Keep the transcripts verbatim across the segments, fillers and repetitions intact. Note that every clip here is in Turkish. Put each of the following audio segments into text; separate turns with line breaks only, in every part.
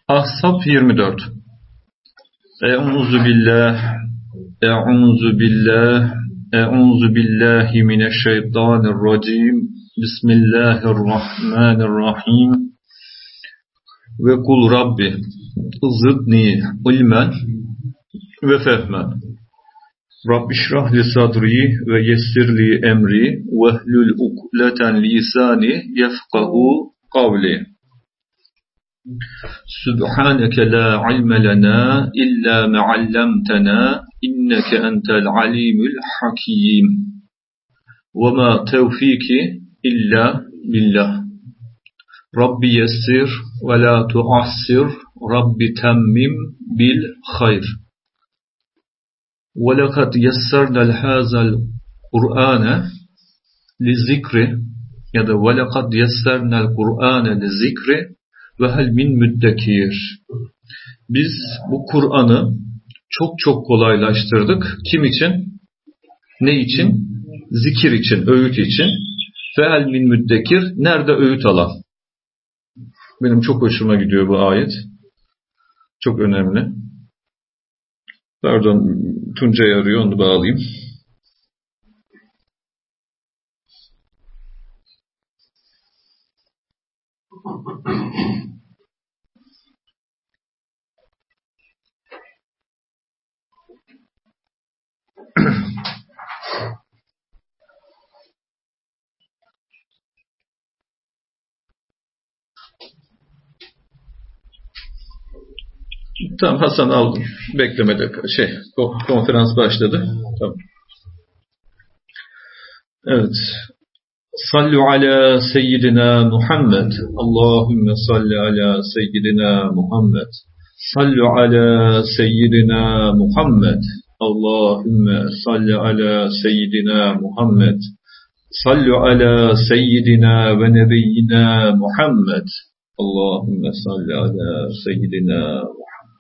Ahzab yirmi dört. Euzu billah Euzu billah Euzu billahi mineşşeytanirracim. Bismillahirrahmanirrahim. Ve kul Rabbi zidni ilmen ve fehmen. Rabbi şrah li sadri ve yessir li emri ve hlul ukdeten lisani yefkahu kavli. Subhaneke la ilme lena illa ma allamtana inneke entel alimul hakim. Ve ma tevfiki illa billah. Rabbi yessir ve la tuassir. Rabbi temmim bil hayr. Ve lekad yessernel hazal Kur'ane li zikri ya da ve lekad yessernel Kur'ane li zikri ve hel min müddekir. Biz bu Kur'an'ı çok çok kolaylaştırdık. Kim için? Ne için? Zikir için, öğüt için. Ve hel min müddekir. Nerede öğüt alan? Benim çok hoşuma gidiyor bu ayet. Çok önemli. Pardon, Tuncay arıyor, onu bağlayayım. Tamam, Hasan aldım. Beklemede şey konferans başladı. Tamam. Evet. Sallu ala seyyidina Muhammed. Allahümme salli ala seyyidina Muhammed. Sallu ala seyyidina Muhammed. Allahümme salli ala seyyidina Muhammed. Sallu ala seyyidina ve nebiyyina Muhammed. Allahümme salli ala seyyidina Muhammed.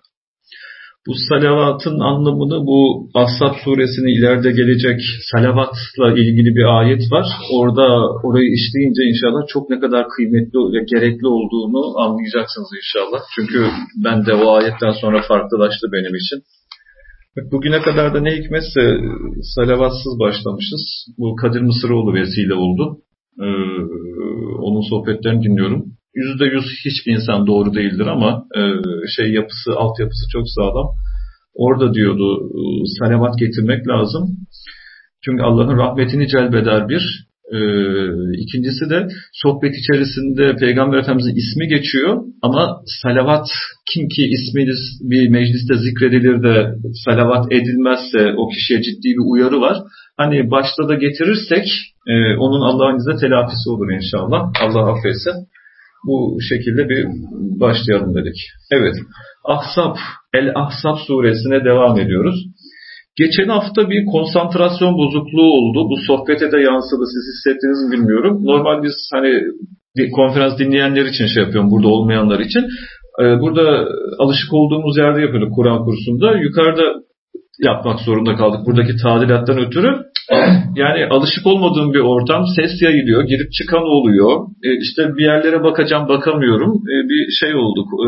Bu salavatın anlamını, bu Ahzab suresinin ileride gelecek salavatla ilgili bir ayet var. Orada orayı işleyince inşallah çok ne kadar kıymetli ve gerekli olduğunu anlayacaksınız inşallah. Çünkü ben de o ayetten sonra farklılaştı benim için. Bugüne kadar da ne hikmetse salavatsız başlamışız. Bu Kadir Mısıroğlu vesile oldu. Ee, onun sohbetlerini dinliyorum. Yüzde yüz hiçbir insan doğru değildir ama e, şey yapısı, altyapısı çok sağlam. Orada diyordu salavat getirmek lazım. Çünkü Allah'ın rahmetini celbeder bir. E, ikincisi de sohbet içerisinde Peygamber Efendimiz'in ismi geçiyor ama salavat, kim ki isminiz bir mecliste zikredilir de salavat edilmezse o kişiye ciddi bir uyarı var. Hani başta da getirirsek e, onun Allah'ın izniyle telafisi olur inşallah. Allah affetsin. Bu şekilde bir başlayalım dedik. Evet. Ahzab, El-Ahzab suresine devam ediyoruz. Geçen hafta bir konsantrasyon bozukluğu oldu. Bu sohbete de yansıdı. Siz hissettiniz mi bilmiyorum. Normal biz hani konferans dinleyenler için şey yapıyorum. Burada olmayanlar için. Burada alışık olduğumuz yerde yapıyorduk Kur'an kursunda. Yukarıda yapmak zorunda kaldık. Buradaki tadilattan ötürü. Yani alışık olmadığım bir ortam, ses yayılıyor, girip çıkan oluyor. E işte bir yerlere bakacağım, bakamıyorum. E bir şey olduk, e,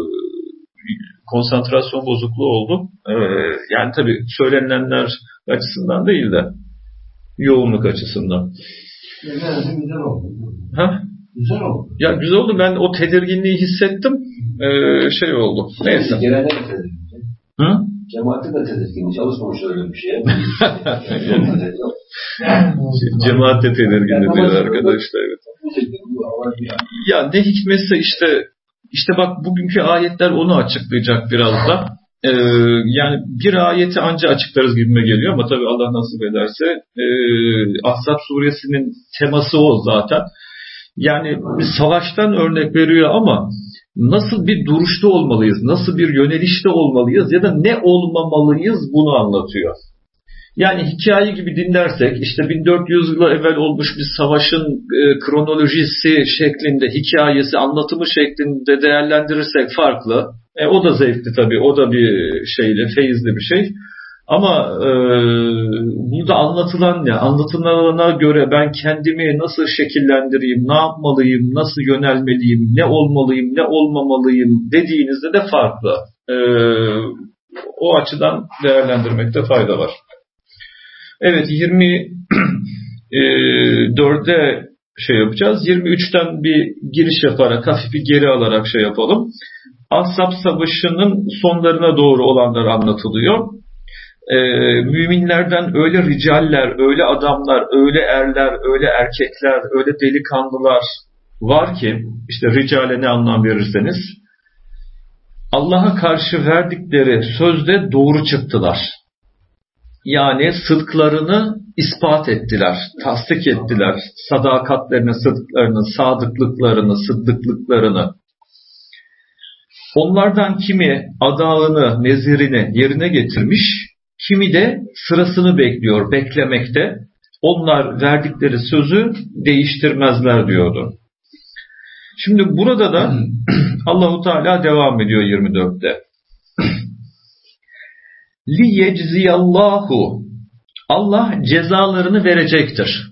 konsantrasyon bozukluğu oldu. E, yani tabii söylenilenler açısından değil de yoğunluk açısından.
Güzel, güzel oldu.
Ha?
Güzel oldu.
Ya güzel oldu. Ben o tedirginliği hissettim. E, şey oldu. Neyse.
Genelde de tedirgin.
Hı?
Cemaati de tedirgin. Çalışmamış öyle bir şeye.
Cemaat de tedirgin ediyor arkadaşlar. Evet. Ya ne hikmetse işte işte bak bugünkü ayetler onu açıklayacak biraz da. Ee, yani bir ayeti anca açıklarız gibime geliyor ama tabii Allah nasip ederse e, Ahzab suresinin teması o zaten. Yani bir savaştan örnek veriyor ama nasıl bir duruşta olmalıyız, nasıl bir yönelişte olmalıyız ya da ne olmamalıyız bunu anlatıyor. Yani hikaye gibi dinlersek işte bin dört yüz yıl evvel olmuş bir savaşın e, kronolojisi şeklinde, hikayesi, anlatımı şeklinde değerlendirirsek farklı. E, o da zevkli tabii, o da bir şeyli, feyizli bir şey. Ama e, burada anlatılan ne? Anlatılana göre ben kendimi nasıl şekillendireyim, ne yapmalıyım, nasıl yönelmeliyim, ne olmalıyım, ne olmamalıyım dediğinizde de farklı. E, o açıdan değerlendirmekte fayda var. Evet, yirmi dörde şey yapacağız. yirmi üçten bir giriş yaparak, hafif bir geri alarak şey yapalım. Ahzab Savaşı'nın sonlarına doğru olanlar anlatılıyor. Ee, müminlerden öyle ricaller, öyle adamlar, öyle erler, öyle erkekler, öyle delikanlılar var ki, işte ricale ne anlam verirseniz, Allah'a karşı verdikleri sözde doğru çıktılar. Yani sıdklarını ispat ettiler, tasdik ettiler, sadakatlerini, sıdklarını, sadıklıklarını, sıddıklıklarını. Onlardan kimi adağını, nezirini yerine getirmiş, kimi de sırasını bekliyor, beklemekte. Onlar verdikleri sözü değiştirmezler diyordu. Şimdi burada da Allahu Teala devam ediyor yirmi dörtte. Li yecziyallahu, Allah cezalarını verecektir.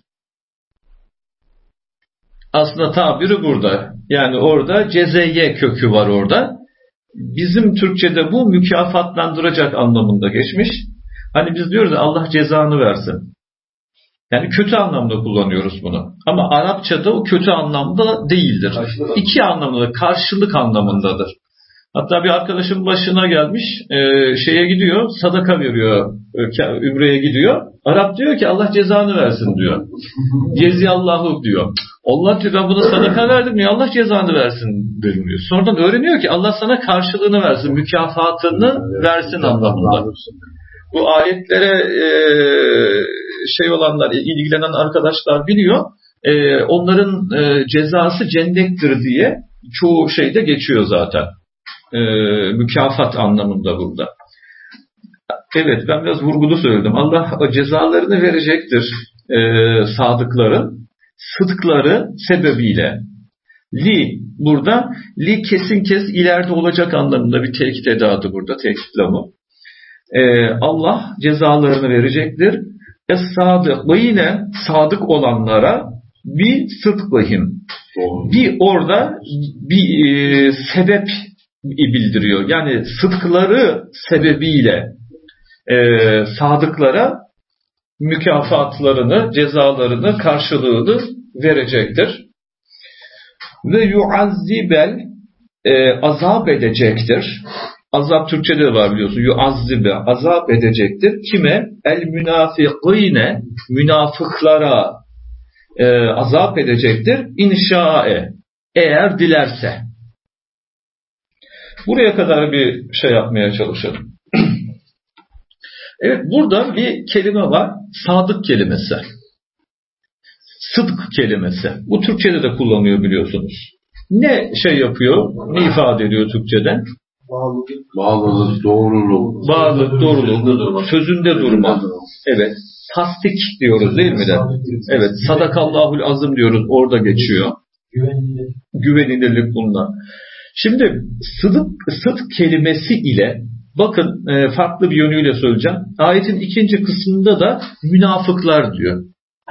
Aslında tabiri burada. Yani orada cezeye kökü var orada. Bizim Türkçe'de bu mükafatlandıracak anlamında geçmiş. Hani biz diyoruz ya, Allah cezanı versin. Yani kötü anlamda kullanıyoruz bunu. Ama Arapçada o kötü anlamda değildir. Karşılık. İki anlamda, karşılık anlamındadır. Hatta bir arkadaşım başına gelmiş, e, şeye gidiyor, sadaka veriyor, ümreye gidiyor. Arap diyor ki Allah cezanı versin diyor. Ceziyallahu diyor. Allah diyor, ben buna sadaka verdim diyor, Allah cezanı versin diyor. Sonradan öğreniyor ki Allah sana karşılığını versin, mükafatını versin anlamında. Bu ayetlere e, şey olanlar, ilgilenen arkadaşlar biliyor. E, onların e, cezası cennettir diye çoğu şeyde geçiyor zaten. E, mükafat anlamında burada. Evet, ben biraz vurgulu söyledim. Allah cezalarını verecektir e, sadıkların sıdkları sebebiyle. Li burada, li kesin kes ileride olacak anlamında bir tekit edadı burada, tekitlamı. E, Allah cezalarını verecektir. Es-sadık ve yine sadık olanlara bir sıdkıhim. Bir orada bir e, sebep bildiriyor. Yani sıdkları sebebiyle e, sadıklara mükafatlarını, cezalarını, karşılığını verecektir. Ve yuazzibel e, azap edecektir. Azap Türkçe'de de var biliyorsun. Yuazzibe azap edecektir. Kime? El münafikine, münafıklara e, azap edecektir. İnşae, eğer dilerse. Buraya kadar bir şey yapmaya çalışalım. Evet, burada bir kelime var. Sadık kelimesi. Sıdk kelimesi. Bu Türkçe'de de kullanılıyor biliyorsunuz. Ne şey yapıyor? Ne ifade ediyor Türkçe'de?
Bağlılık, bağlılık, doğruluk.
Bağlılık, doğruluk, sözünde durma. Evet. Tasdik diyoruz değil mi de? Evet. Sadakallahul azim diyoruz. Orada geçiyor.
Güvenilirlik.
Güvenilirlik bundan. Şimdi sıdk, sıdk kelimesi ile bakın farklı bir yönüyle söyleyeceğim. Ayetin ikinci kısmında da münafıklar diyor.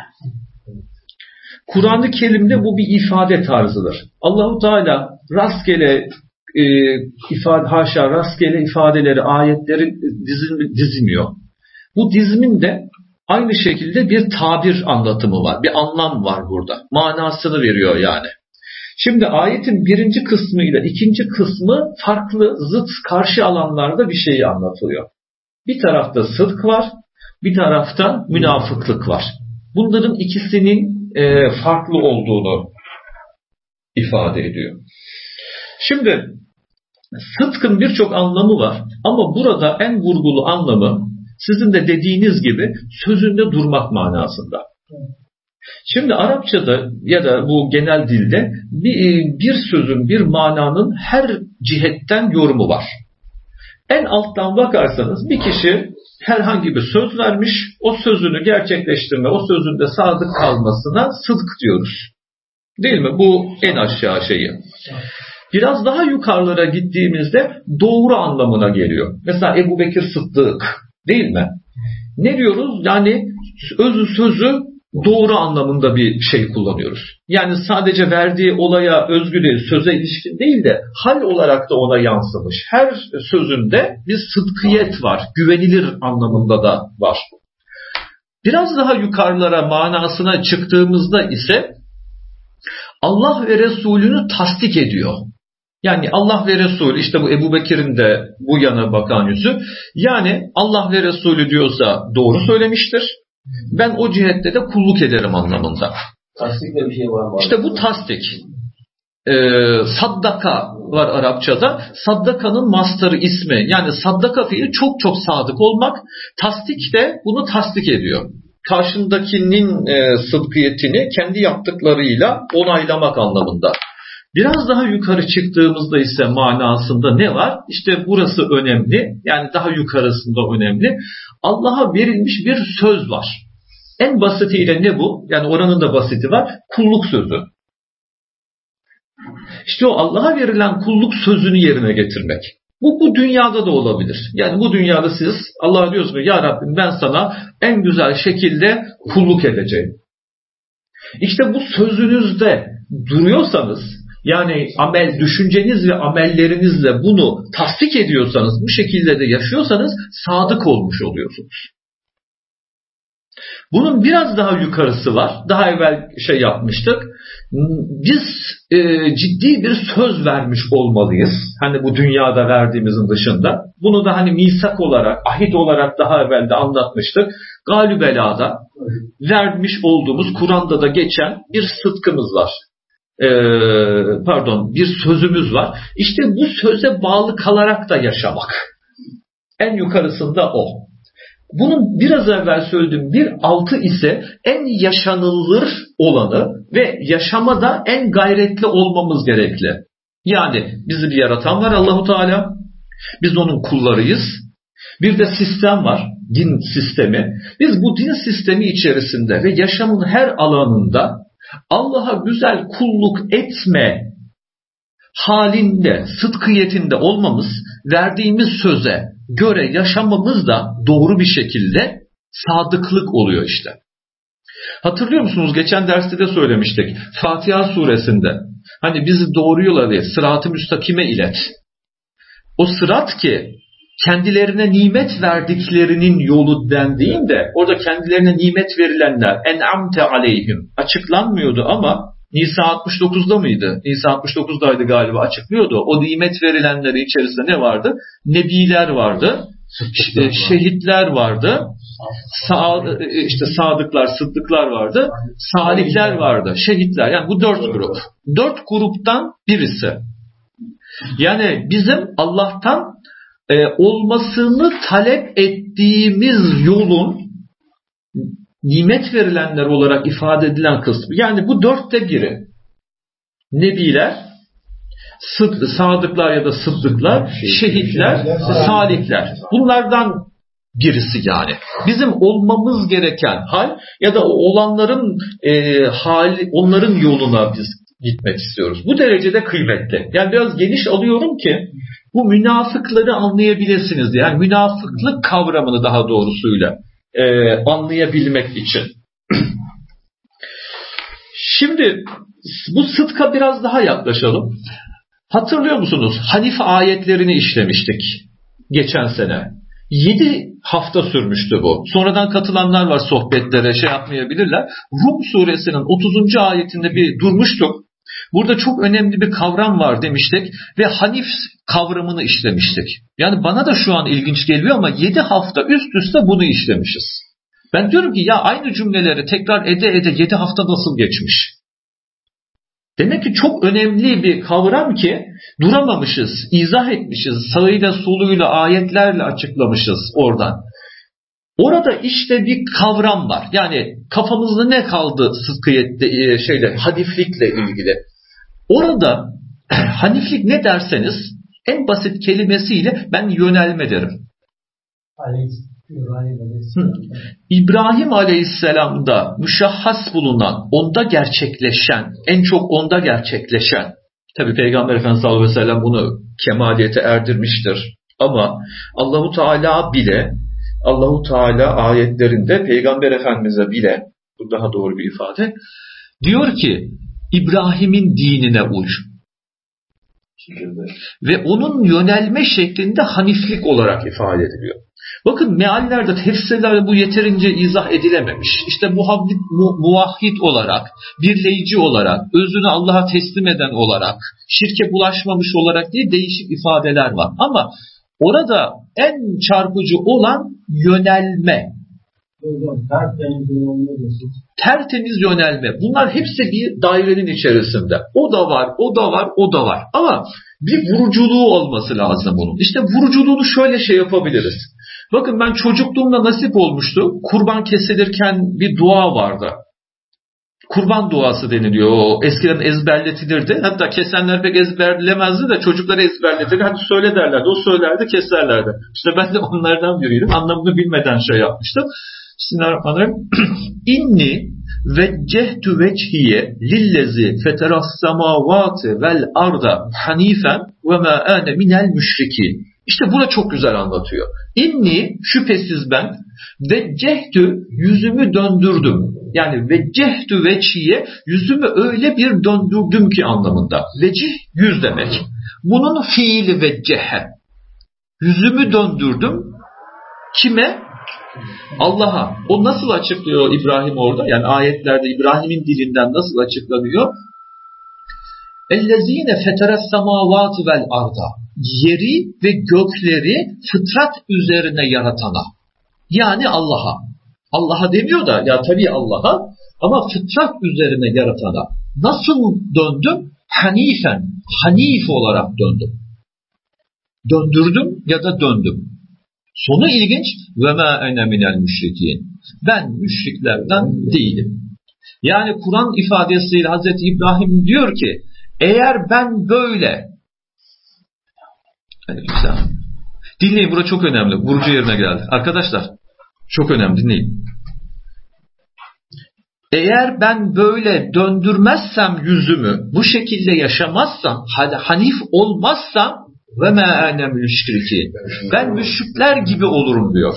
Kur'an-ı Kerim'de bu bir ifade tarzıdır. Allahu Teala rastgele e, ifade, haşa rastgele ifadeleri, ayetleri dizim, dizmiyor. Bu dizimin de aynı şekilde bir tabir anlatımı var. Bir anlam var burada. Manasını veriyor yani. Şimdi ayetin birinci kısmı ile ikinci kısmı farklı, zıt, karşı alanlarda bir şeyi anlatılıyor. Bir tarafta sıdk var, bir tarafta münafıklık var. Bunların ikisinin e, farklı olduğunu ifade ediyor. Şimdi sıdkın birçok anlamı var ama burada en vurgulu anlamı sizin de dediğiniz gibi sözünde durmak manasında. Şimdi Arapçada ya da bu genel dilde bir, bir sözün, bir mananın her cihetten yorumu var. En alttan bakarsanız bir kişi herhangi bir söz vermiş, o sözünü gerçekleştirme, o sözünde sadık kalmasına sıdk diyoruz. Değil mi? Bu en aşağı şeyi. Biraz daha yukarılara gittiğimizde doğru anlamına geliyor. Mesela Ebu Bekir Sıddık değil mi? Ne diyoruz? Yani özü sözü doğru anlamında bir şey kullanıyoruz. Yani sadece verdiği olaya özgü değil, söze ilişkin değil de hal olarak da ona yansımış. Her sözünde bir sıdkiyet var, güvenilir anlamında da var. Biraz daha yukarılara manasına çıktığımızda ise Allah ve Resulünü tasdik ediyor. Yani Allah ve Resulü, işte bu Ebu Bekir'in de bu yana bakan yüzü. Yani Allah ve Resulü diyorsa doğru söylemiştir. Ben o cihette de kulluk ederim anlamında.
Tasdikle bir şey var mı?
İşte bu tasdik. Ee, saddaka var Arapçada. Saddakanın mastarı ismi. Yani saddaka fiili çok çok sadık olmak. Tasdik de bunu tasdik ediyor. Karşındakinin e, sıdkiyetini kendi yaptıklarıyla onaylamak anlamında. Biraz daha yukarı çıktığımızda ise manasında ne var? İşte burası önemli. Yani daha yukarısında önemli. Allah'a verilmiş bir söz var. En basitiyle ne bu? Yani oranın da basiti var. Kulluk sözü. İşte o Allah'a verilen kulluk sözünü yerine getirmek. Bu, bu dünyada da olabilir. Yani bu dünyada siz Allah'a diyorsunuz ya Rabbim ben sana en güzel şekilde kulluk edeceğim. İşte bu sözünüzde duruyorsanız, yani amel, düşünceniz ve amellerinizle bunu tasdik ediyorsanız, bu şekilde de yaşıyorsanız sadık olmuş oluyorsunuz. Bunun biraz daha yukarısı var. Daha evvel şey yapmıştık. Biz e, ciddi bir söz vermiş olmalıyız. Hani bu dünyada verdiğimizin dışında. Bunu da hani misak olarak, ahit olarak daha evvel de anlatmıştık. Galübela'da vermiş olduğumuz, Kur'an'da da geçen bir sıdkımız var. Ee, pardon bir sözümüz var. İşte bu söze bağlı kalarak da yaşamak. En yukarısında o. Bunun biraz evvel söylediğim bir altı ise en yaşanılır olanı ve yaşamada en gayretli olmamız gerekli. Yani bizi bir yaratan var Allahu Teala. Biz onun kullarıyız. Bir de sistem var. Din sistemi. Biz bu din sistemi içerisinde ve yaşamın her alanında Allah'a güzel kulluk etme halinde, sıdkiyetinde olmamız, verdiğimiz söze göre yaşamamız da doğru bir şekilde sadıklık oluyor işte. Hatırlıyor musunuz? Geçen derste de söylemiştik. Fatiha suresinde hani bizi doğru yola ve sırat-ı müstakime ilet. O sırat ki kendilerine nimet verdiklerinin yolu dendiğinde orada kendilerine nimet verilenler en'amte aleyhim açıklanmıyordu ama Nisa altmış dokuzda mıydı? Nisa altmış dokuzdaydı galiba, açıklıyordu. O nimet verilenleri içerisinde ne vardı? Nebiler vardı. İşte şehitler vardı. Sa işte sadıklar, sıddıklar vardı. Salihler vardı. Şehitler. Yani bu dört grup. Dört gruptan birisi. Yani bizim Allah'tan e, olmasını talep ettiğimiz yolun nimet verilenler olarak ifade edilen kısmı. Yani bu dörtte biri. Nebiler, sıd, sadıklar ya da sıddıklar, şehitler, salihler. Bunlardan birisi yani. Bizim olmamız gereken hal ya da olanların e, hali, onların yoluna biz gitmek istiyoruz. Bu derecede kıymetli. Yani biraz geniş alıyorum ki bu münafıkları anlayabilirsiniz diye. Yani münafıklık kavramını daha doğrusuyla e, anlayabilmek için. Şimdi bu sıdka biraz daha yaklaşalım. Hatırlıyor musunuz? Hanife ayetlerini işlemiştik geçen sene. Yedi hafta sürmüştü bu. Sonradan katılanlar var sohbetlere, şey yapmayabilirler. Rum suresinin otuzuncu ayetinde bir durmuştuk. Burada çok önemli bir kavram var demiştik ve hanif kavramını işlemiştik. Yani bana da şu an ilginç geliyor ama yedi hafta üst üste bunu işlemişiz. Ben diyorum ki ya aynı cümleleri tekrar ede ede yedi hafta nasıl geçmiş? Demek ki çok önemli bir kavram ki duramamışız, izah etmişiz, sağıyla soluyla ayetlerle açıklamışız oradan. Orada işte bir kavram var. Yani kafamızda ne kaldı sıdkiyette, şeyle, haniflikle ilgili. Orada haniflik ne derseniz en basit kelimesiyle ben yönelme derim. İbrahim Aleyhisselam'da müşahhas bulunan, onda gerçekleşen, en çok onda gerçekleşen, tabi Peygamber Efendimiz sallallahu aleyhi ve sellem bunu kemaliyete erdirmiştir. Ama Allahu Teala bile Allahu Teala ayetlerinde Peygamber Efendimiz'e bile, bu daha doğru bir ifade, diyor ki İbrahim'in dinine uy. Ve onun yönelme şeklinde haniflik olarak ifade ediliyor. Bakın meallerde, tefsirlerde bu yeterince izah edilememiş. İşte muhabbit, mu, muvahhid olarak, birleyici olarak, özünü Allah'a teslim eden olarak, şirke bulaşmamış olarak diye değişik ifadeler var. Ama orada en çarpıcı olan yönelme. Tertemiz yönelme. Bunlar hepsi bir dairenin içerisinde. O da var, o da var, o da var. Ama bir vuruculuğu olması lazım bunun. İşte vuruculuğunu şöyle şey yapabiliriz. Bakın ben çocukluğumda nasip olmuştu. Kurban kesilirken bir dua vardı. Kurban duası deniliyor. O eskiden ezberletilirdi. Hatta kesenler pek ezberlemezdi de çocuklara ezberletirdi. Hadi söyle derlerdi. O söylerdi, keserlerdi. İşte ben de onlardan biriydim. Anlamını bilmeden şey yapmıştım. Bismillahirrahmanirrahim. İnni veccehtu vecihiye lillezi feteras semavati vel arda hanifen ve ma ane minel müşrikin. İşte buna çok güzel anlatıyor. İnni, şüphesiz ben, veccehtu, yüzümü döndürdüm. Yani veccehtu vecihiye, yüzümü öyle bir döndürdüm ki anlamında. Vecih, yüz demek. Bunun fiili veccehe. Yüzümü döndürdüm. Kime? Allah'a. O nasıl açıklıyor İbrahim orada? Yani ayetlerde İbrahim'in dilinden nasıl açıklanıyor? اَلَّذ۪ينَ فَتَرَ السَّمَاوَاتِ وَالْاَرْضَ. Yeri ve gökleri fıtrat üzerine yaratana. Yani Allah'a. Allah'a demiyor da, ya tabii Allah'a, ama fıtrat üzerine yaratana. Nasıl döndüm? Hanifen. Hanif olarak döndüm. Döndürdüm ya da döndüm. Sonu ilginç. وَمَا اَنَا مِنَ الْمُشْرِكِينَ. Ben müşriklerden değilim. Yani Kur'an ifadesiyle Hazreti İbrahim diyor ki, eğer ben böyle, dinleyin, burası çok önemli. Vurucu yerine geldi. Arkadaşlar, çok önemli, dinleyin. Eğer ben böyle döndürmezsem yüzümü, bu şekilde yaşamazsam, hanif olmazsam, ve ma ene müşriki. Ben müşrikler gibi olurum diyor.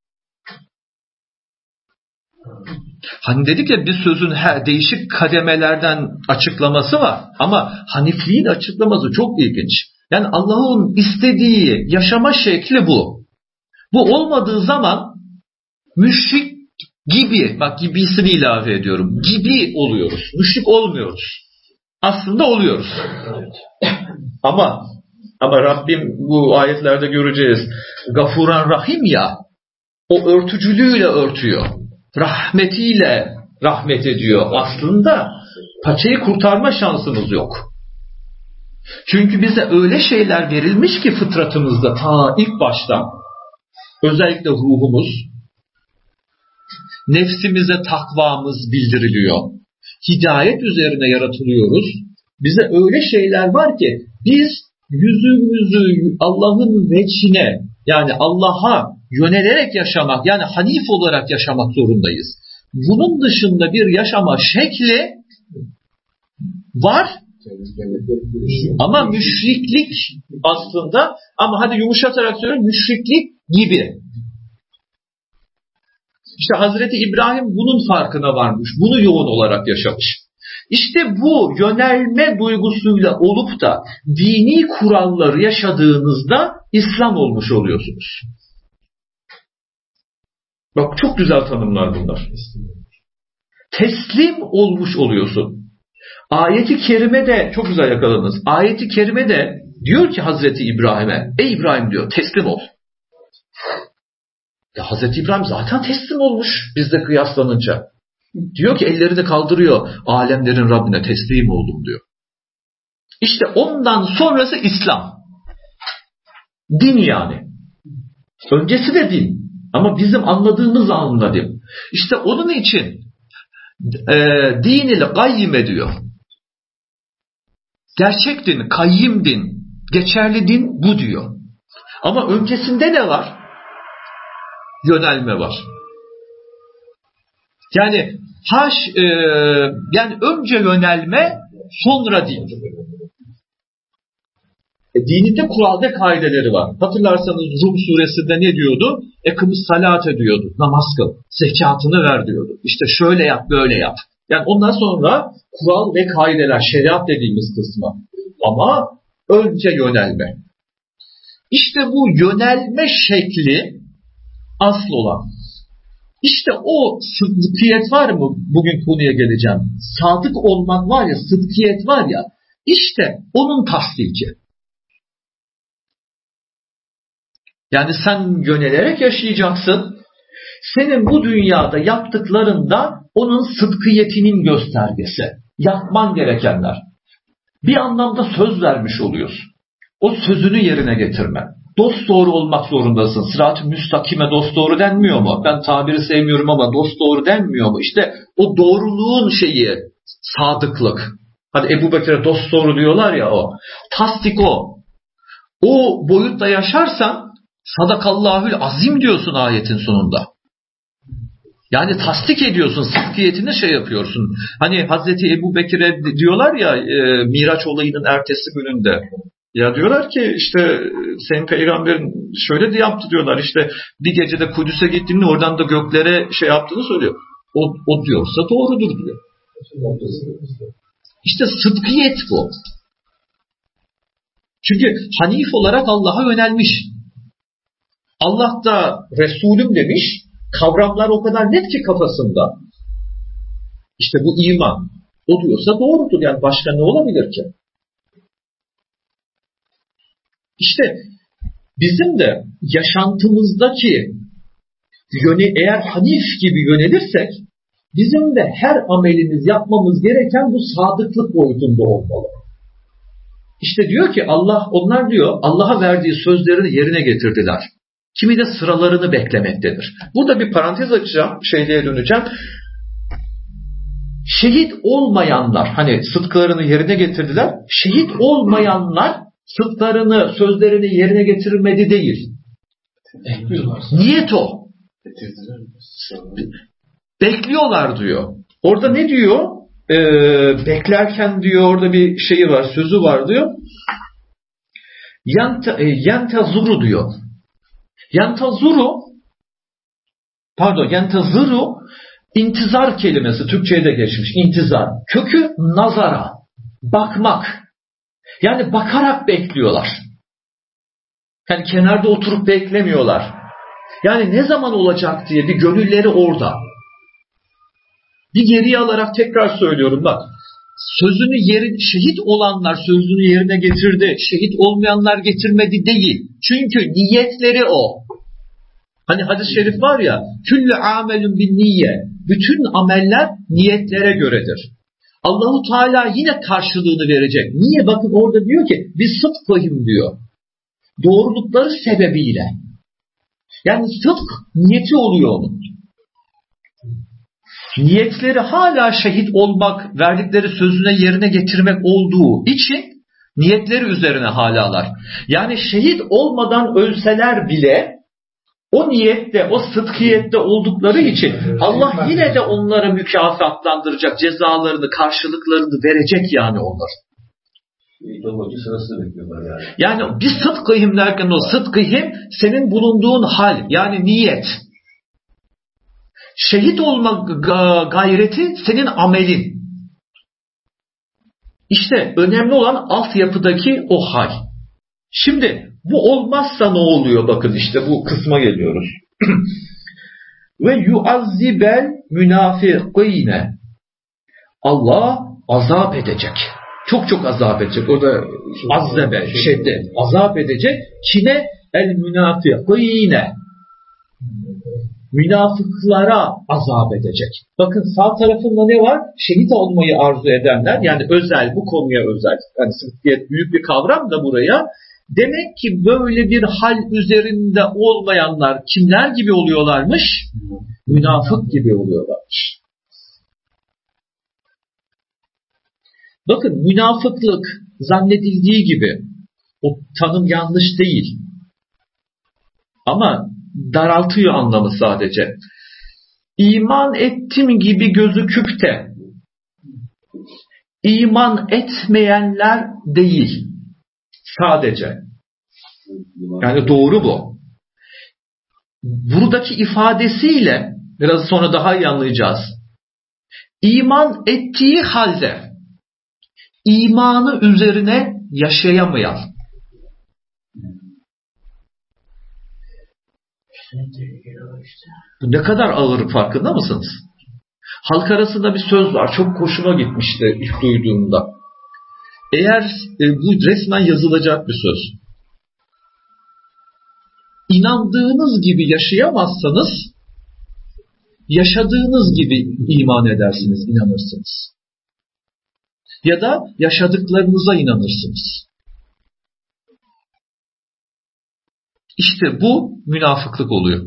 Hani dedik ya, bir sözün her değişik kademelerden açıklaması var. Ama hanifliğin açıklaması çok ilginç. Yani Allah'ın istediği yaşama şekli bu. Bu olmadığı zaman müşrik gibi, bak gibisini ilave ediyorum, gibi oluyoruz. Müşrik olmuyoruz. Aslında oluyoruz. Ama Ama Rabbim, bu ayetlerde göreceğiz, Gafuran Rahim ya, o örtücülüğüyle örtüyor. Rahmetiyle rahmet ediyor. Aslında paçayı kurtarma şansımız yok. Çünkü bize öyle şeyler verilmiş ki fıtratımızda ta ilk baştan, özellikle ruhumuz, nefsimize takvamız bildiriliyor. Hidayet üzerine yaratılıyoruz. Bize öyle şeyler var ki biz yüzümüzü Allah'ın veçhine, yani Allah'a yönelerek yaşamak, yani hanif olarak yaşamak zorundayız. Bunun dışında bir yaşama şekli var ama müşriklik aslında, ama hadi yumuşatarak söylüyorum, müşriklik gibi. İşte Hazreti İbrahim bunun farkına varmış, bunu yoğun olarak yaşamış. İşte bu yönelme duygusuyla olup da dini kuralları yaşadığınızda İslam olmuş oluyorsunuz. Bak çok güzel tanımlar bunlar. Teslim olmuş oluyorsun. Ayeti kerimede çok güzel yakaladınız. Ayeti kerimede diyor ki Hazreti İbrahim'e, ey İbrahim diyor, teslim ol. Ya Hazreti İbrahim zaten teslim olmuş bizle kıyaslanınca. Diyor ki elleri de kaldırıyor, alemlerin Rabbine teslim oldum diyor. İşte ondan sonrası İslam. Din yani. Öncesi de din. Ama bizim anladığımız anlamda din. İşte onun için e, din-i gayyim ediyor. Gerçek din, kayyim din, geçerli din bu diyor. Ama öncesinde ne var? Yönelme var. Yani haş, e, yani önce yönelme, sonra din.
E, dininde kural ve kaideleri var. Hatırlarsanız Rum suresinde ne diyordu? Ekimiz salat ediyordu. Namaz kıl. Zekatını ver diyordu. İşte şöyle yap, böyle yap. Yani ondan sonra kural ve kaideler, şeriat dediğimiz kısmı. Ama önce yönelme. İşte bu yönelme şekli asıl olan. İşte o sıdkiyet var mı? Bugün konuya geleceğim. Sadık olmak var ya, sıdkiyet var ya, işte onun tasdiki. Yani sen yönelerek yaşayacaksın. Senin bu dünyada yaptıklarında onun sıdkiyetinin göstergesi. Yapman gerekenler. Bir anlamda söz vermiş oluyorsun. O sözünü yerine getirme. Dosdoğru olmak zorundasın. Sırat-ı müstakime dosdoğru denmiyor mu? Ben tabiri sevmiyorum ama dosdoğru denmiyor mu? İşte o doğruluğun şeyi sadıklık. Hadi Ebu Bekir'e dosdoğru diyorlar ya o. Tasdik o. O boyutta yaşarsan sadakallahül azim diyorsun ayetin sonunda. Yani tasdik ediyorsun, sıdkiyetini şey yapıyorsun. Hani Hazreti Ebu Bekir'e diyorlar ya e, Miraç olayının ertesi gününde. Ya diyorlar ki işte senin peygamberin şöyle de yaptı diyorlar. İşte bir gecede Kudüs'e gittiğinde oradan da göklere şey yaptığını söylüyor. O, o diyorsa doğrudur diyor. İşte sıdkiyet bu. Çünkü Hanif olarak Allah'a yönelmiş. Allah da Resulüm demiş. Kavramlar o kadar net ki kafasında. İşte bu iman. O diyorsa doğrudur. Yani başka ne olabilir ki? İşte bizim de yaşantımızdaki yöne, eğer Hanif gibi yönelirsek bizim de her amelimiz yapmamız gereken bu sadıklık boyutunda olmalı. İşte diyor ki Allah, onlar diyor Allah'a verdiği sözlerini yerine getirdiler. Kimi de sıralarını beklemektedir. Burada bir parantez açacağım, şeyliğe döneceğim. Şehit olmayanlar, hani sıdklarını yerine getirdiler, şehit olmayanlar sıdklarını, sözlerini yerine getirmedi değil. Niyet o. Bekliyorlar diyor. Orada ne diyor? Ee, beklerken diyor orada bir şeyi var, sözü var diyor. Yentezuru diyor. Yentezuru pardon yentezuru intizar kelimesi Türkçe'ye de geçmiş. İntizar. Kökü nazara. Bakmak. Yani bakarak bekliyorlar. Yani kenarda oturup beklemiyorlar. Yani ne zaman olacak diye bir gönülleri orada. Bir geriye alarak tekrar söylüyorum bak. Sözünü yeri, şehit olanlar sözünü yerine getirdi. Şehit olmayanlar getirmedi değil. Çünkü niyetleri o. Hani hadis-i şerif var ya. Küllü amelün bin niyye. Bütün ameller niyetlere göredir. Allahu Teala yine karşılığını verecek. Niye? Bakın orada diyor ki biz sıdkıyım diyor. Doğrulukları sebebiyle. Yani sıdk niyeti oluyor onun. Niyetleri hala şehit olmak, verdikleri sözüne yerine getirmek olduğu için niyetleri üzerine halalar. Yani şehit olmadan ölseler bile o niyette, o sıdkiyette oldukları için Allah yine de onları mükafatlandıracak, cezalarını, karşılıklarını verecek yani onlar. Yani. yani bir sıdkıyım derken o sıdkıyım senin bulunduğun hal, yani niyet. Şehit olma gayreti senin amelin. İşte önemli olan altyapıdaki o hal. Şimdi bu olmazsa ne oluyor? Bakın işte bu kısma geliyoruz. Ve yuazzibel münafikine. Allah azap edecek. Çok çok azap edecek. O da azzebe, şeddet. Azap edecek. Kime? El münafikine. Münafıklara azap edecek. Bakın sağ tarafında ne var? Şehit olmayı arzu edenler, yani özel, bu konuya özel. Yani sıdkiyet büyük bir kavram da buraya. Demek ki böyle bir hal üzerinde olmayanlar kimler gibi oluyorlarmış? Münafık gibi oluyorlarmış. Bakın münafıklık zannedildiği gibi o tanım yanlış değil. Ama daraltıyor anlamı sadece. İman ettim gibi gözüküp de iman etmeyenler değil. Sadece. Yani doğru bu. Buradaki ifadesiyle biraz sonra daha iyi anlayacağız. İman ettiği halde imanı üzerine yaşayamayan. Bu ne kadar ağır, farkında mısınız? Halk arasında bir söz var. Çok hoşuma gitmişti ilk duyduğumda. Eğer e, bu resmen yazılacak bir söz. İnandığınız gibi yaşayamazsanız yaşadığınız gibi iman edersiniz, inanırsınız. Ya da yaşadıklarınıza inanırsınız. İşte bu münafıklık oluyor.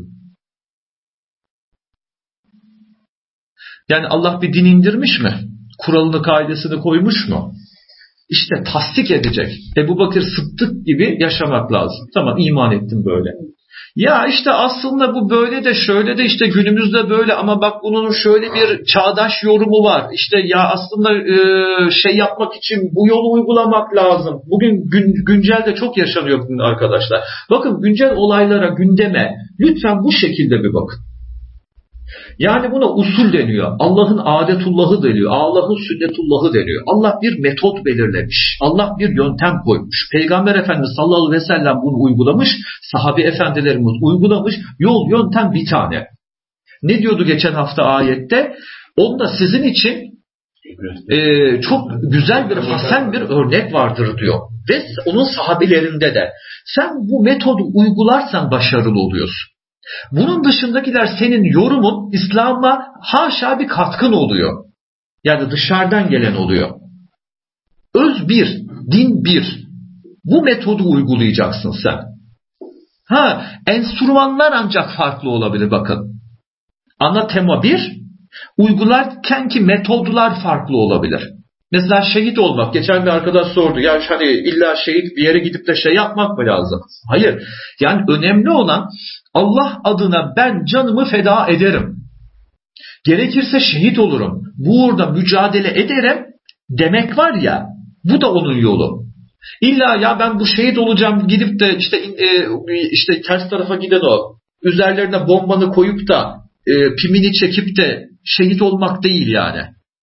Yani Allah bir din indirmiş mi? Kuralını, kaidesini koymuş mu? İşte tasdik edecek. Ebubekir Sıddık gibi yaşamak lazım. Tamam, iman ettim böyle. Ya işte aslında bu böyle de şöyle de işte günümüzde böyle ama bak bunun şöyle bir çağdaş yorumu var. İşte ya aslında e, şey yapmak için bu yolu uygulamak lazım. Bugün gün, güncelde çok yaşanıyor bugün arkadaşlar. Bakın güncel olaylara, gündeme lütfen bu şekilde bir bakın. Yani buna usul deniyor. Allah'ın adetullahı deniyor. Allah'ın sünnetullahı deniyor. Allah bir metot belirlemiş. Allah bir yöntem koymuş. Peygamber Efendimiz sallallahu aleyhi ve sellem bunu uygulamış. Sahabe efendilerimiz uygulamış. Yol, yöntem bir tane. Ne diyordu geçen hafta ayette? Onda sizin için e, çok güzel bir, hasen bir örnek vardır diyor. Ve onun sahabelerinde de. Sen bu metodu uygularsan başarılı oluyorsun. Bunun dışındakiler senin yorumun İslam'a haşa bir katkın oluyor. Yani dışarıdan gelen oluyor. Öz bir, din bir. Bu metodu uygulayacaksın sen. Ha, enstrümanlar ancak farklı olabilir bakın. Ana tema bir, uygularken ki metodlar farklı olabilir. Mesela şehit olmak. Geçen bir arkadaş sordu. Ya hani illa şehit bir yere gidip de şey yapmak mı lazım? Hayır. Yani önemli olan Allah adına ben canımı feda ederim. Gerekirse şehit olurum. Bu uğurda mücadele ederim demek var ya. Bu da onun yolu. İlla ya ben bu şehit olacağım gidip de işte e, işte ters tarafa giden o. Üzerlerine bombanı koyup da e, pimini çekip de şehit olmak değil yani.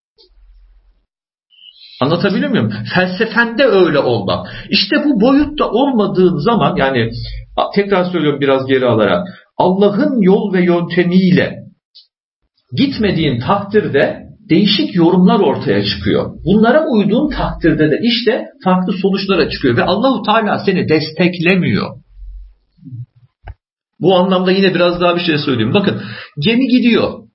Anlatabiliyor muyum? Felsefende öyle olmak. İşte bu boyutta olmadığın zaman, yani tekrar söylüyorum biraz geri alarak, Allah'ın yol ve yöntemiyle gitmediğin takdirde değişik yorumlar ortaya çıkıyor. Bunlara uyduğun takdirde de işte farklı sonuçlara çıkıyor ve Allahu Teala seni desteklemiyor. Bu anlamda yine biraz daha bir şey söyleyeyim. Bakın, gemi gidiyor.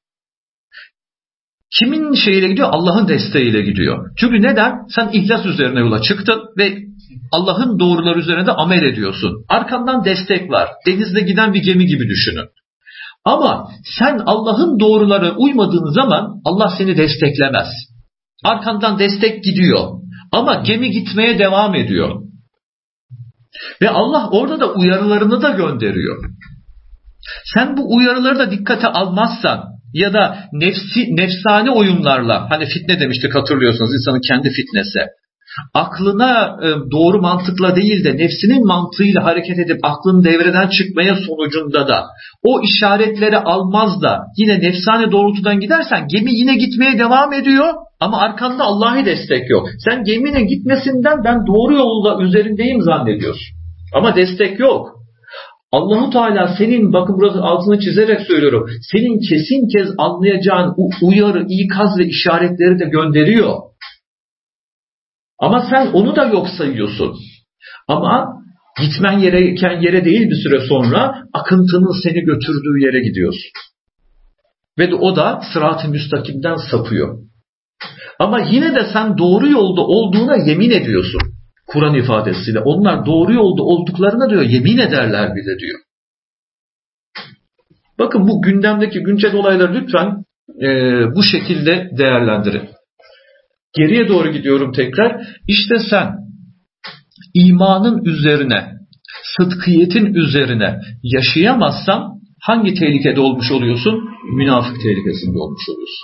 Kimin şeyiyle gidiyor? Allah'ın desteğiyle gidiyor. Çünkü neden? Sen ihlas üzerine yola çıktın ve Allah'ın doğruları üzerine de amel ediyorsun. Arkandan destek var. Denizde giden bir gemi gibi düşünün. Ama sen Allah'ın doğruları uymadığın zaman Allah seni desteklemez. Arkandan destek gidiyor. Ama gemi gitmeye devam ediyor. Ve Allah orada da uyarılarını da gönderiyor. Sen bu uyarıları da dikkate almazsan ya da nefsi, nefsani oyunlarla, hani fitne demiştik hatırlıyorsunuz, insanın kendi fitnesi. Aklına doğru mantıkla değil de nefsinin mantığıyla hareket edip aklın devreden çıkmaya sonucunda da o işaretleri almaz da yine nefsane doğrultudan gidersen gemi yine gitmeye devam ediyor ama arkanda Allah'ı destek yok. Sen geminin gitmesinden ben doğru yolda üzerindeyim zannediyorsun. Ama destek yok. Allahu Teala senin, bakın burası altını çizerek söylüyorum, senin kesin kez anlayacağın uyarı, ikaz ve işaretleri de gönderiyor. Ama sen onu da yok sayıyorsun. Ama gitmen gereken yere değil, bir süre sonra akıntının seni götürdüğü yere gidiyorsun. Ve de o da sırat-ı müstakimden sapıyor. Ama yine de sen doğru yolda olduğuna yemin ediyorsun. Kur'an ifadesiyle. Onlar doğru yolda olduklarına diyor yemin ederler bile diyor. Bakın bu gündemdeki güncel olayları lütfen e, bu şekilde değerlendirin. Geriye doğru gidiyorum tekrar. İşte sen imanın üzerine, sıdkıyetin üzerine yaşayamazsan hangi tehlikede olmuş oluyorsun? Münafık tehlikesinde olmuş oluyorsun.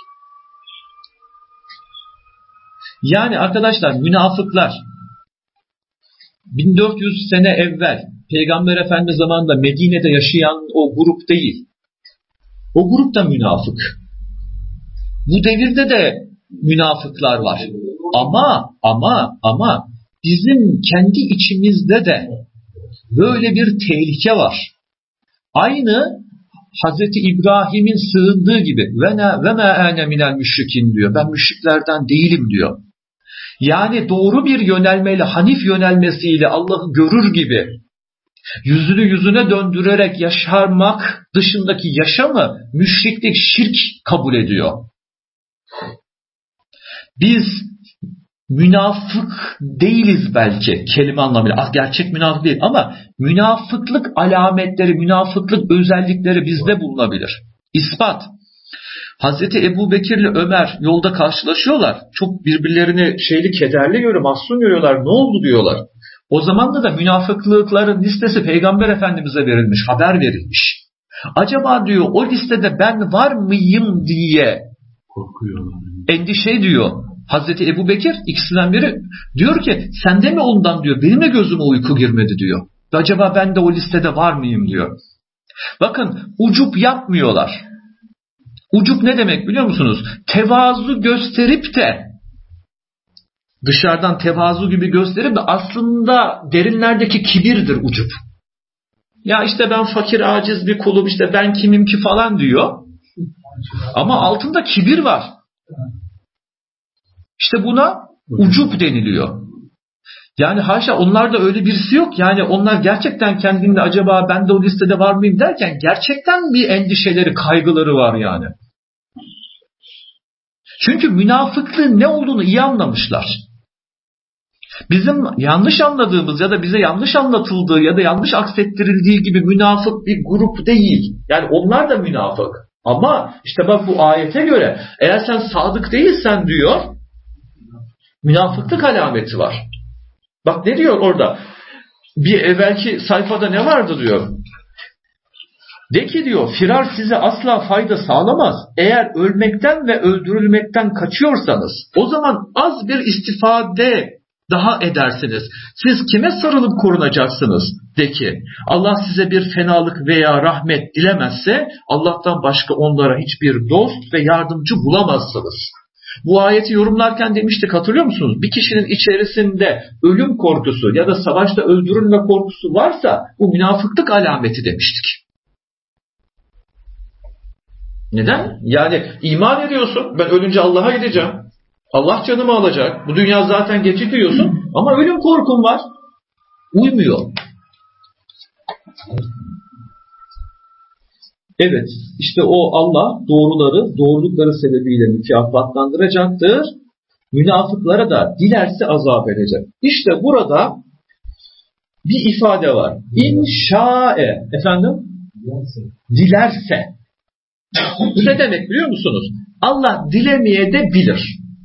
Yani arkadaşlar, münafıklar bin dört yüz sene evvel Peygamber Efendimiz zamanında Medine'de yaşayan o grup değil. O grup da münafık. Bu devirde de münafıklar var. Ama ama ama bizim kendi içimizde de böyle bir tehlike var. Aynı Hazreti İbrahim'in sığındığı gibi ve ma ene minel müşrikin diyor. Ben müşriklerden değilim diyor. Yani doğru bir yönelmeyle, hanif yönelmesiyle Allah'ı görür gibi yüzünü yüzüne döndürerek yaşarmak dışındaki yaşamı müşriklik, şirk kabul ediyor. Biz münafık değiliz belki kelime anlamıyla. Gerçek münafık değil ama münafıklık alametleri, münafıklık özellikleri bizde bulunabilir. İspat. Hazreti Ebu Bekir ile Ömer yolda karşılaşıyorlar. Çok birbirlerini şeyli, kederli görüyor, mahzun görüyorlar. Ne oldu diyorlar. O zaman da münafıklıkların listesi Peygamber Efendimiz'e verilmiş, haber verilmiş. Acaba diyor o listede ben var mıyım diye korkuyorlar. Endişe diyor. Hazreti Ebu Bekir ikisinden biri diyor ki sende mi ondan diyor. Benim de gözüme uyku girmedi diyor. Acaba ben de o listede var mıyım diyor. Bakın ucup yapmıyorlar. Ucup ne demek biliyor musunuz? Tevazu gösterip de dışarıdan tevazu gibi gösterip de aslında derinlerdeki kibirdir ucup. Ya işte ben fakir aciz bir kulum, işte ben kimim ki falan diyor. Ama altında kibir var. İşte buna ucup deniliyor. Yani haşa onlarda öyle birisi yok. Yani onlar gerçekten kendinde acaba ben de o listede var mıyım derken gerçekten bir endişeleri, kaygıları var yani. Çünkü münafıklığın ne olduğunu iyi anlamışlar. Bizim yanlış anladığımız ya da bize yanlış anlatıldığı ya da yanlış aksettirildiği gibi münafık bir grup değil. Yani onlar da münafık. Ama işte bak bu ayete göre eğer sen sadık değilsen diyor, münafıklık alameti var. Bak ne diyor orada? Bir evvelki sayfada ne vardı diyor. De ki diyor firar size asla fayda sağlamaz. Eğer ölmekten ve öldürülmekten kaçıyorsanız o zaman az bir istifade daha edersiniz. Siz kime sarılıp korunacaksınız? De ki Allah size bir fenalık veya rahmet dilemezse Allah'tan başka onlara hiçbir dost ve yardımcı bulamazsınız. Bu ayeti yorumlarken demiştik, hatırlıyor musunuz? Bir kişinin içerisinde ölüm korkusu ya da savaşta öldürülme korkusu varsa bu münafıklık alameti demiştik. Neden? Yani iman ediyorsun, ben ölünce Allah'a gideceğim. Allah canımı alacak. Bu dünya zaten geçici diyorsun ama ölüm korkun var. Uymuyor. Evet, işte o Allah doğruları doğrulukları sebebiyle mükafatlandıracaktır. Münafıklara da dilerse azap edecek. İşte burada bir ifade var. İnşa'e, efendim? Dilerse. Bu ne demek biliyor musunuz? Allah dilemeye de bilir.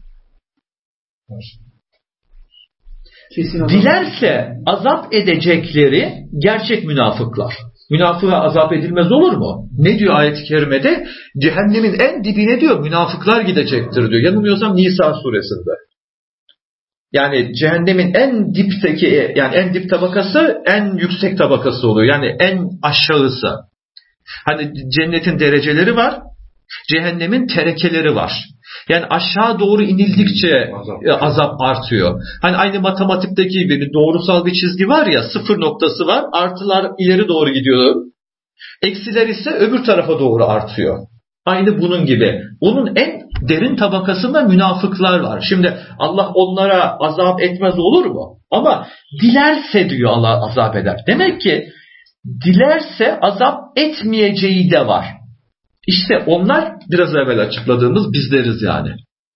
Dilerse azap edecekleri gerçek münafıklar. Münafığa azap edilmez olur mu? Ne diyor ayet-i kerimede? Cehennemin en dibine diyor münafıklar gidecektir diyor. Yanılmıyorsam Nisa suresinde. Yani cehennemin en dipteki, yani en dip tabakası en yüksek tabakası oluyor. Yani en aşağısı. Hani cennetin dereceleri var, cehennemin terekeleri var. Yani aşağı doğru inildikçe azap, azap artıyor. Hani aynı matematikteki gibi bir doğrusal bir çizgi var ya, sıfır noktası var, artılar ileri doğru gidiyor. Eksiler ise öbür tarafa doğru artıyor. Aynı bunun gibi. Onun en derin tabakasında münafıklar var. Şimdi Allah onlara azap etmez olur mu? Ama dilerse diyor Allah azap eder. Demek ki dilerse azap etmeyeceği de var. İşte onlar biraz evvel açıkladığımız bizleriz yani.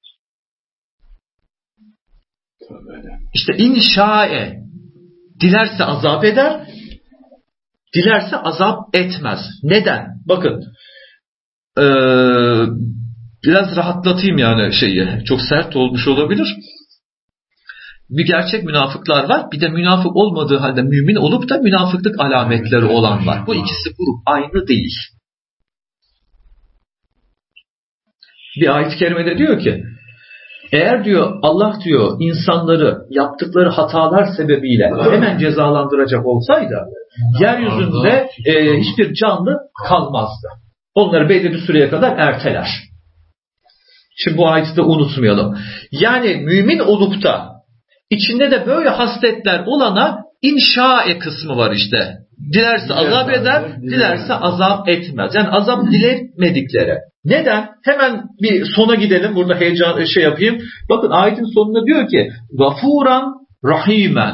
İşte inşae, dilerse azap eder, dilerse azap etmez. Neden? Bakın ee, biraz rahatlatayım yani şeyi. Çok sert olmuş olabilir. Bir gerçek münafıklar var. Bir de münafık olmadığı halde mümin olup da münafıklık alametleri olan var. Bu ikisi grup aynı değil. Bir ayet-i kerimede diyor ki Eğer diyor Allah diyor insanları yaptıkları hatalar sebebiyle hemen cezalandıracak olsaydı yeryüzünde e, hiçbir canlı kalmazdı. Onları belli bir süreye kadar erteler. Şimdi bu ayeti de unutmayalım. Yani mümin olup da içinde de böyle hasletler olana inşa kısmı var işte. Dilerse azap eder, dilerse azap etmez. Yani azap dilemedikleri. Neden? Hemen bir sona gidelim. Burada heyecan şey yapayım. Bakın ayetin sonunda diyor ki Gafuran Rahimen.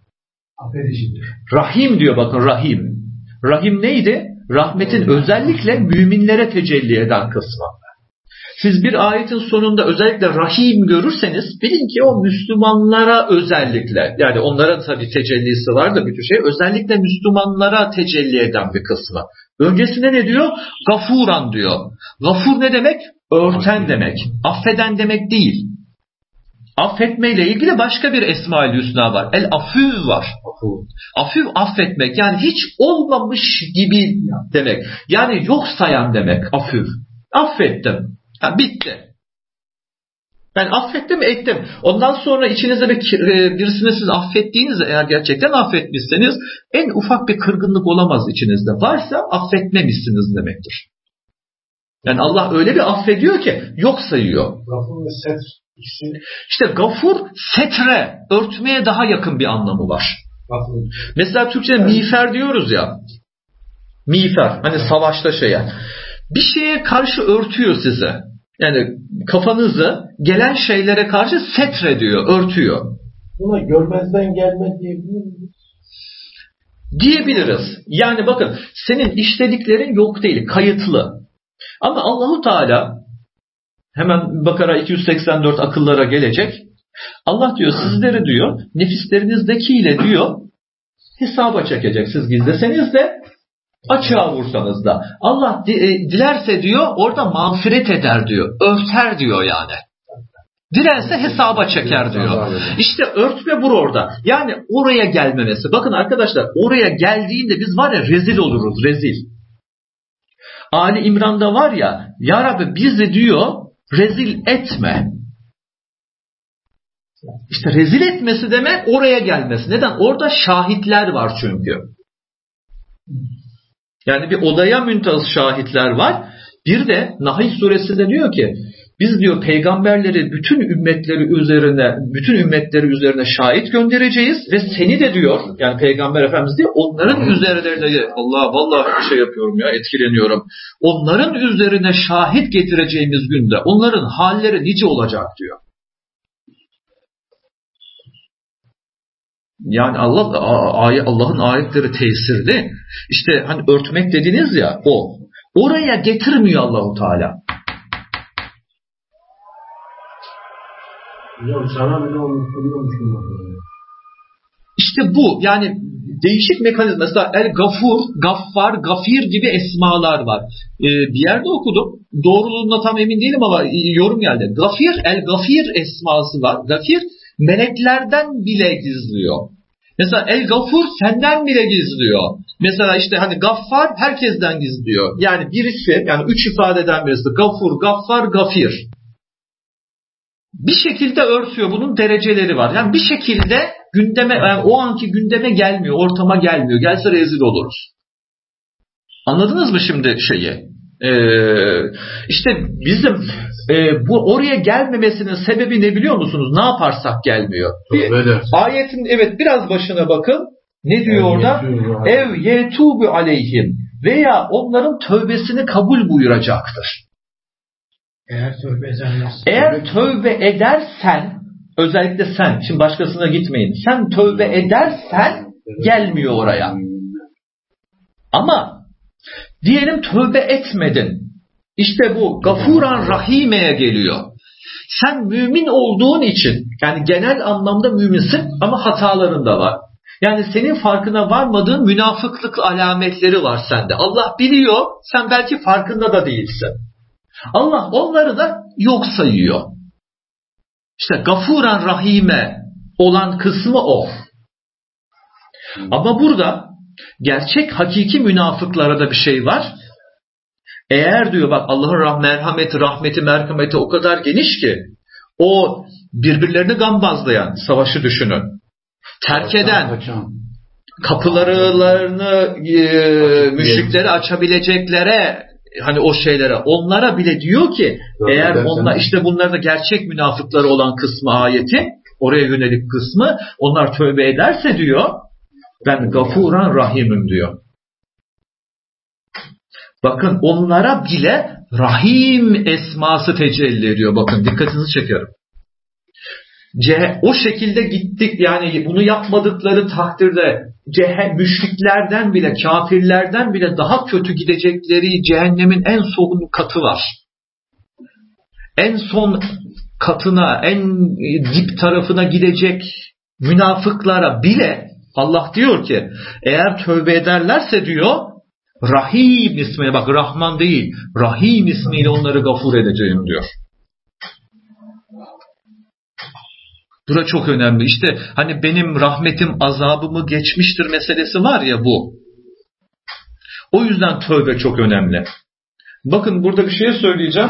Rahim diyor bakın Rahim. Rahim neydi? Rahmetin özellikle müminlere tecelli eden kısmı. Siz bir ayetin sonunda özellikle Rahim görürseniz bilin ki o Müslümanlara özellikle, yani onlara tabii tecellisi var da bütün şey, özellikle Müslümanlara tecelli eden bir kısmı. Öncesinde ne diyor? Gafuran diyor. Gafur ne demek? Örten demek. Affeden demek değil. Affetmeyle ilgili başka bir Esma-ül Hüsna var. El afü var. Afü affetmek, yani hiç olmamış gibi demek. Yani yok sayan demek afü. Affettim. Ha, bitti. Ben affettim ettim. Ondan sonra içinizde bir, birisini siz affettiğinizde, eğer gerçekten affetmişseniz en ufak bir kırgınlık olamaz içinizde. Varsa affetmemişsiniz demektir. Yani Allah öyle bir affediyor ki yok sayıyor.
Gafur ve setr.
İşte gafur setre, örtmeye daha yakın bir anlamı var.
Gafur.
Mesela Türkçe'de miğfer diyoruz ya. Miğfer. Hani savaşta şey yani. Bir şeye karşı örtüyor size. Yani kafanızı gelen şeylere karşı setre diyor, örtüyor.
Buna görmezden gelme diyebilir miyiz?
Diyebiliriz. Yani bakın senin işlediklerin yok değil, kayıtlı. Ama Allahu Teala hemen Bakara iki yüz seksen dört akıllara gelecek. Allah diyor sizleri diyor nefislerinizdeki diyor hesaba çekecek. Siz gizleseniz de açığa vursanız da. Allah dilerse diyor orada mağfiret eder diyor. Örter diyor yani. Dilerse hesaba çeker diyor. İşte örtme bur orada. Yani oraya gelmemesi. Bakın arkadaşlar oraya geldiğinde biz var ya rezil oluruz. Rezil. Ali İmran'da var ya Ya Rabbi bizi diyor rezil etme. İşte rezil etmesi demek oraya gelmesi. Neden? Orada şahitler var çünkü. Yani bir odaya müntahız şahitler var. Bir de Nahl suresinde diyor ki biz diyor peygamberleri bütün ümmetleri üzerine bütün ümmetleri üzerine şahit göndereceğiz ve seni de diyor yani peygamber efendimiz diyor onların üzerlerine Allah vallahi bir şey yapıyorum ya etkileniyorum. Onların üzerine şahit getireceğimiz günde onların halleri nice olacak diyor. Yani Allah Allah'ın ayetleri tesirli. İşte hani örtmek dediniz ya o. Oraya getirmiyor Allahu Teala.
Hocam sana bile olmuş gibi.
İşte bu yani değişik mekanizma. Mesela El Gafur, Gaffar, Gafir gibi esmalar var. Ee, bir yerde okudum. Doğruluğuna tam emin değilim ama yorum geldi. Gafir, El Gafir esması var. Gafir meleklerden bile gizliyor. Mesela El Gafur senden bile gizliyor. Mesela işte hani Gaffar herkesten gizliyor. Yani birisi yani üç ifadeden birisi Gafur, Gaffar, Gafir. Bir şekilde örtüyor. Bunun dereceleri var. Yani bir şekilde gündeme yani o anki gündeme gelmiyor, ortama gelmiyor. Gelse rezil oluruz. Anladınız mı şimdi şeyi? Ee, işte bizim e, bu oraya gelmemesinin sebebi ne biliyor musunuz? Ne yaparsak gelmiyor. Bir, ayetin evet biraz başına bakın. Ne diyor orada? Ev yetubu aleyhim veya onların tövbesini kabul buyuracaktır.
Eğer tövbe edersen,
Eğer tövbe edersen, özellikle sen, şimdi başkasına gitmeyin. Sen tövbe edersen gelmiyor oraya. Ama diyelim tövbe etmedin. İşte bu Gafuran Rahime'ye geliyor. Sen mümin olduğun için, yani genel anlamda müminsin ama hataların da var. Yani senin farkına varmadığın münafıklık alametleri var sende. Allah biliyor, sen belki farkında da değilsin. Allah onları da yok sayıyor. İşte Gafuran Rahime olan kısmı o. Ama burada gerçek hakiki münafıklara da bir şey var. Eğer diyor bak Allah'ın merhameti, rahmeti, merhameti o kadar geniş ki o birbirlerini gambazlayan savaşı düşünün. Terk eden, kapılarını e, müşriklere açabileceklere, hani o şeylere, onlara bile diyor ki eğer onlar, işte bunlar da gerçek münafıkları olan kısmı ayeti, oraya yönelik kısmı, onlar tövbe ederse diyor ben gafuran rahimim diyor. Bakın onlara bile Rahim esması tecelli ediyor. Bakın dikkatinizi çekiyorum. Ce- o şekilde gittik, yani bunu yapmadıkları takdirde cehe- müşriklerden bile, kafirlerden bile daha kötü gidecekleri cehennemin en son katı var. En son katına, en dip tarafına gidecek münafıklara bile Allah diyor ki eğer tövbe ederlerse diyor Rahim ismiyle, bak Rahman değil, Rahim ismiyle onları gafur edeceğim diyor. Bura çok önemli. İşte hani benim rahmetim azabımı geçmiştir meselesi var ya, bu. O yüzden tövbe çok önemli. Bakın burada bir şey söyleyeceğim.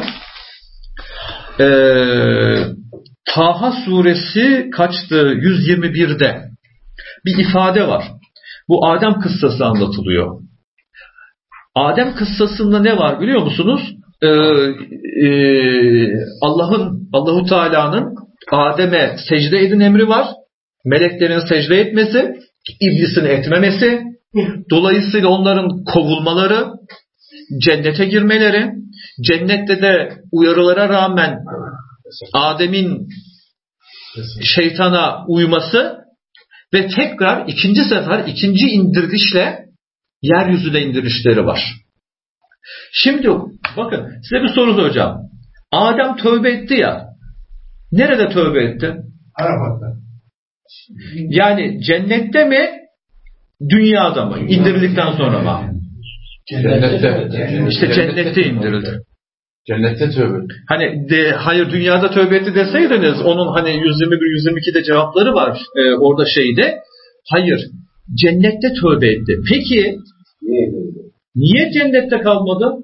Ee, Taha suresi kaçtı? yüz yirmi birde bir ifade var. Bu Adem kıssası anlatılıyor. Adem kıssasında ne var biliyor musunuz? Ee, e, Allah'ın, Allahu Teala'nın Adem'e secde edin emri var. Meleklerin secde etmesi, iblisin etmemesi, dolayısıyla onların kovulmaları, cennete girmeleri, cennette de uyarılara rağmen Adem'in şeytana uyması ve tekrar ikinci sefer, ikinci indirişle yeryüzüne indirişleri var. Şimdi bakın size bir soru soracağım. Adem tövbe etti ya. Nerede tövbe etti?
Arafat'ta.
Yani cennette mi? Dünyada mı? İndirildikten sonra mı?
Cennette.
İşte cennette indirildi.
Cennette tövbe.
Hani de, hayır dünyada tövbe etti deseydiniz onun hani yüz yirmi bir yüz yirmi ikide cevapları var e, orada şeyde. Hayır. Cennette tövbe etti. Peki
Niye?
niye cennette kalmadı?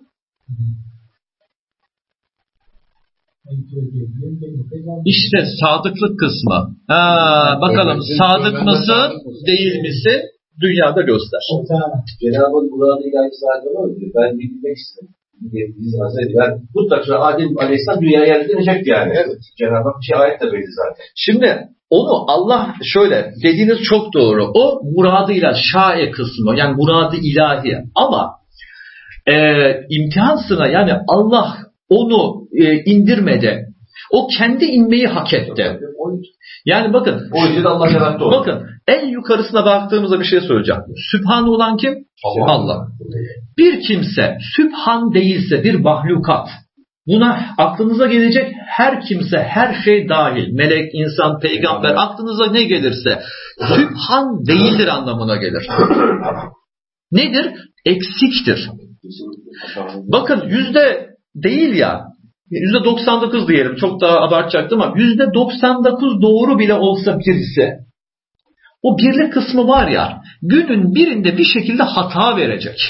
İşte sadıklık kısmı. Ha, bakalım sadık mısın değil misin? Dünyada göster.
Cenab-ı Hak Kur'an'da ilahi sahibi var diyor. Ben bilmek istedim. Biz Hazreti ben mutlaka Adem Aleyhisselam dünyaya yerleşecek yani. Evet. Cenab-ı Hak bir şey ayet de belli zaten.
Şimdi onu Allah şöyle dediğiniz çok doğru. O muradıyla şae kısmı, yani muradı ilahi. Ama e, imtihansına, yani Allah onu e, indirmedi. O kendi inmeyi hak etti. Yani bakın.
O yüzden Allah yarattı onu.
Bakın en yukarısına baktığımızda bir şey söyleyeceğim. Sübhan olan kim?
Allah.
Allah. Bir kimse Sübhan değilse bir mahlukat. Buna aklınıza gelecek her kimse, her şey dahil. Melek, insan, peygamber, aklınıza ne gelirse Sübhan değildir anlamına gelir. Nedir? Eksiktir. Bakın yüzde değil ya, yüzde doksan dokuz diyelim, çok daha abartacaktım ama yüzde doksan dokuz doğru bile olsa birisi, o birlik kısmı var ya, günün birinde bir şekilde hata verecek.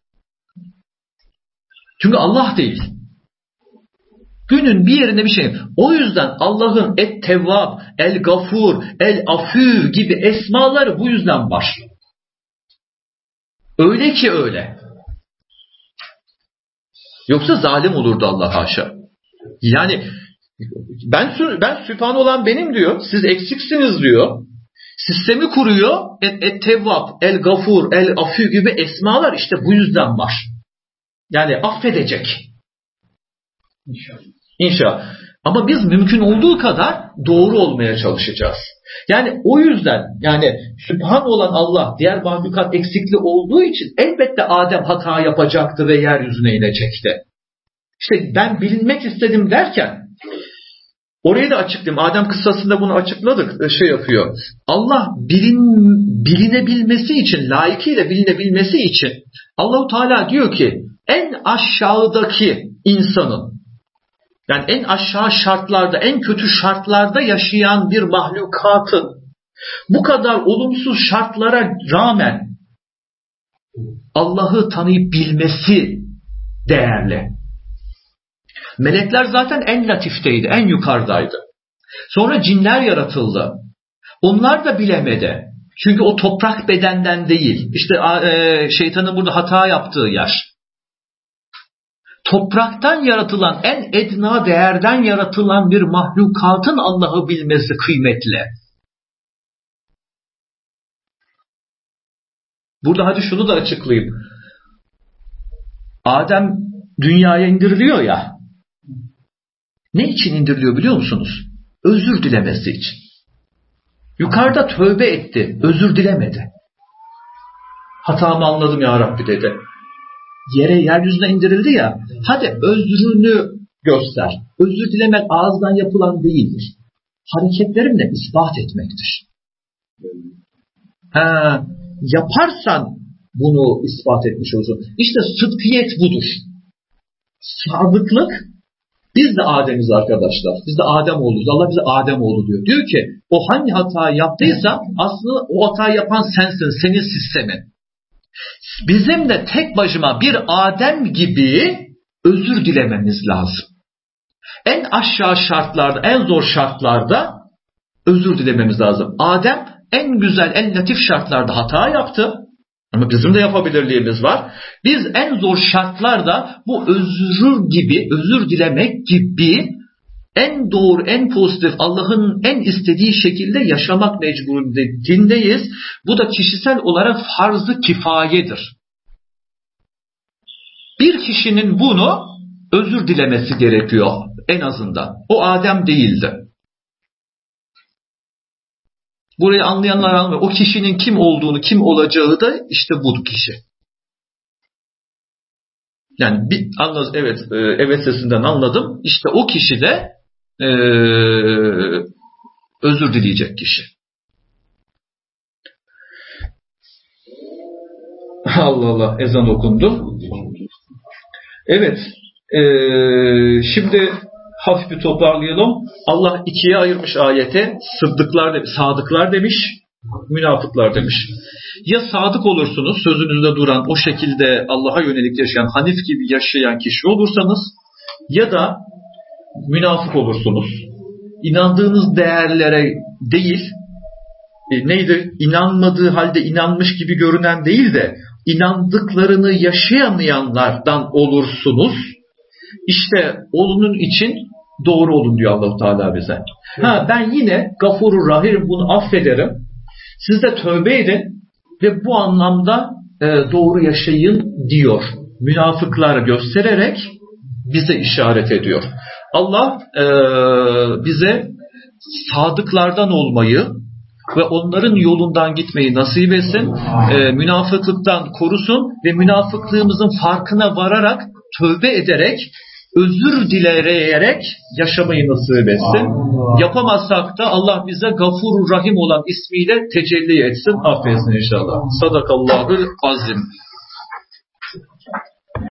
Çünkü Allah değil. Günün bir yerinde bir şey. O yüzden Allah'ın Et-Tevvab, El-Gafur, El-Afü gibi esmaları bu yüzden var. Öyle ki öyle. Yoksa zalim olurdu Allah haşa. Yani ben ben sübhan olan benim diyor. Siz eksiksiniz diyor. Sistemi kuruyor. Et-Tevvab, El-Gafur, El-Afü gibi esmalar işte bu yüzden var. Yani affedecek. İnşallah. İnşallah. Ama biz mümkün olduğu kadar doğru olmaya çalışacağız. Yani o yüzden yani Sübhan olan Allah, diğer mahlukat eksikli olduğu için elbette Adem hata yapacaktı ve yeryüzüne inecekti. İşte ben bilinmek istedim derken orayı da açıklayayım. Adem kıssasında bunu açıkladık. Şey yapıyor. Allah bilin, bilinebilmesi için, layıkıyla bilinebilmesi için Allah-u Teala diyor ki en aşağıdaki insanın, yani en aşağı şartlarda, en kötü şartlarda yaşayan bir mahlukatın bu kadar olumsuz şartlara rağmen Allah'ı tanıyıp bilmesi değerli. Melekler zaten en latifteydi, en yukarıdaydı. Sonra cinler yaratıldı. Onlar da bilemedi. Çünkü o toprak bedenden değil. İşte e, şeytanın burada hata yaptığı yer. Topraktan yaratılan, en edna değerden yaratılan bir mahlukatın Allah'ı bilmesi kıymetli. Burada hadi şunu da açıklayayım. Adem dünyaya indiriliyor ya. Ne için indiriliyor biliyor musunuz? Özür dilemesi için. Yukarıda tövbe etti, özür dilemedi. Hatamı anladım ya Rabbi dedi. Yere, yeryüzüne indirildi ya, hadi özrünü göster. Özür dilemek ağızdan yapılan değildir. Hareketlerimle ispat etmektir. Ha, yaparsan bunu ispat etmiş olursun. İşte sıdkiyet budur. Sadıklık, biz de Adem'iz arkadaşlar. Biz de Adem oğluyuz. Allah bize Adem oğlu diyor. Diyor ki o hangi hatayı yaptıysa aslında o hatayı yapan sensin, senin sistemin. Bizim de tek başıma bir Adem gibi özür dilememiz lazım. En aşağı şartlarda, en zor şartlarda özür dilememiz lazım. Adem en güzel, en latif şartlarda hata yaptı. Ama bizim de yapabilirliğimiz var. Biz en zor şartlarda bu özür gibi, özür dilemek gibi en doğru, en pozitif, Allah'ın en istediği şekilde yaşamak mecburiyetindeyiz. Bu da kişisel olarak farz-ı kifayedir. Bir kişinin bunu özür dilemesi gerekiyor en azından. O Adem değildi. Burayı anlayanlar anlıyor. O kişinin kim olduğunu, kim olacağı da işte bu kişi. Yani bir anladım, evet, evet sesinden anladım. İşte o kişi de e, özür dileyecek kişi. Allah Allah, ezan okundu. Evet, e, şimdi hafif bir toparlayalım. Allah ikiye ayırmış ayete. Sıddıklar demiş, sadıklar demiş, münafıklar demiş. Ya sadık olursunuz, sözünüzde duran, o şekilde Allah'a yönelik yaşayan, Hanif gibi yaşayan kişi olursanız, ya da münafık olursunuz. İnandığınız değerlere değil, e, neydi? İnanmadığı halde inanmış gibi görünen değil de, inandıklarını yaşayamayanlardan olursunuz. İşte onun için doğru olun diyor Allah Teala bize. Ha, ben yine Gafurur Rahim, bunu affederim. Siz de tövbe edin ve bu anlamda e, doğru yaşayın diyor. Münafıkları göstererek bize işaret ediyor. Allah e, bize sadıklardan olmayı ve onların yolundan gitmeyi nasip etsin. E, münafıklıktan korusun ve münafıklığımızın farkına vararak, tövbe ederek, özür dileyerek yaşamayı nasip etsin. Yapamazsak da Allah bize Gafur Rahim olan ismiyle tecelli etsin, affetsin inşallah. Sadakallahul azim.